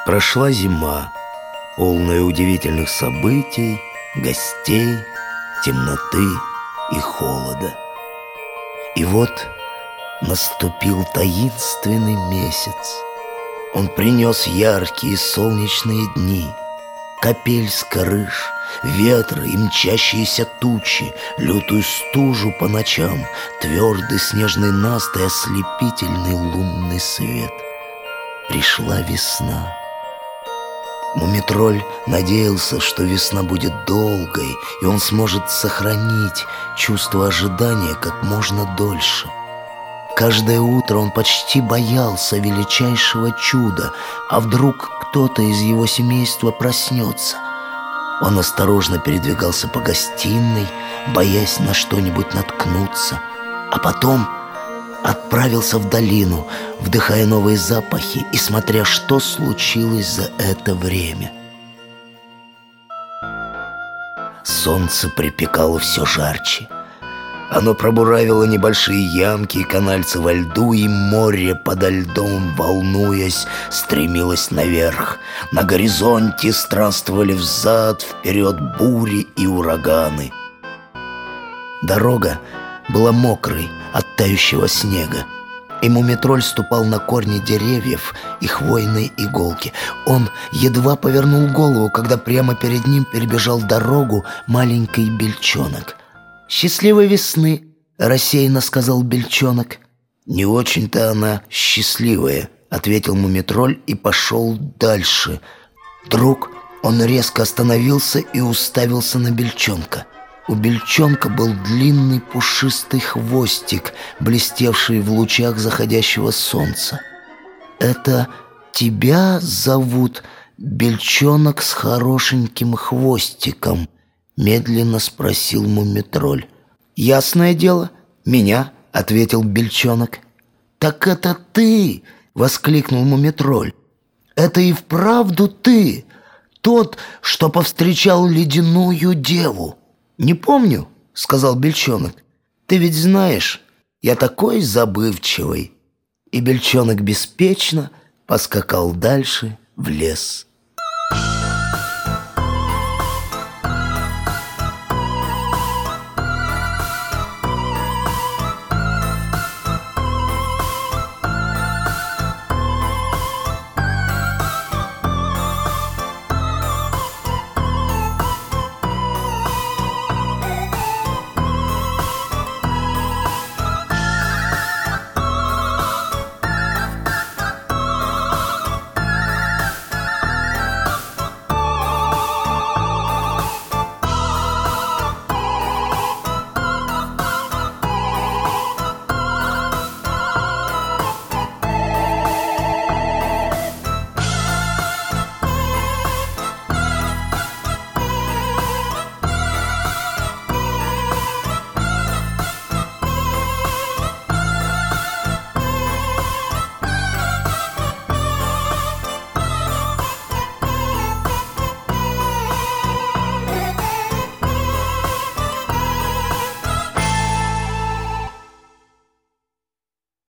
Прошла зима, полная удивительных событий, гостей, темноты и холода. И вот наступил таинственный месяц. Он принес яркие солнечные дни, капель с крыш, ветры и мчащиеся тучи, лютую стужу по ночам, твердый снежный наст и ослепительный лунный свет. Пришла весна. Мумитроль надеялся, что весна будет долгой, и он сможет сохранить чувство ожидания как можно дольше. Каждое утро он почти боялся величайшего чуда, а вдруг кто-то из его семейства проснется. Он осторожно передвигался по гостиной, боясь на что-нибудь наткнуться, а потом отправился в долину, вдыхая новые запахи и смотря, что случилось за это время. Солнце припекало все жарче. Оно пробуравило небольшие ямки и канальцы во льду, и море подо льдом, волнуясь, стремилось наверх. На горизонте странствовали взад-вперед бури и ураганы. Дорога была мокрой от тающего снега, и Мумитроль ступал на корни деревьев и хвойные иголки. Он едва повернул голову, когда прямо перед ним перебежал дорогу маленький бельчонок. «Счастливой весны!» — рассеянно сказал бельчонок. «Не очень-то она счастливая», — ответил Мумитроль и пошел дальше. Вдруг он резко остановился и уставился на бельчонка. У бельчонка был длинный пушистый хвостик, блестевший в лучах заходящего солнца. «Это тебя зовут бельчонок с хорошеньким хвостиком?» — медленно спросил Мумитроль. «Ясное дело, меня», — ответил бельчонок. «Так это ты!» — воскликнул Мумитроль. «Это и вправду ты, тот, что повстречал ледяную деву». «Не помню», — сказал бельчонок. «Ты ведь знаешь, я такой забывчивый». И бельчонок беспечно поскакал дальше в лес.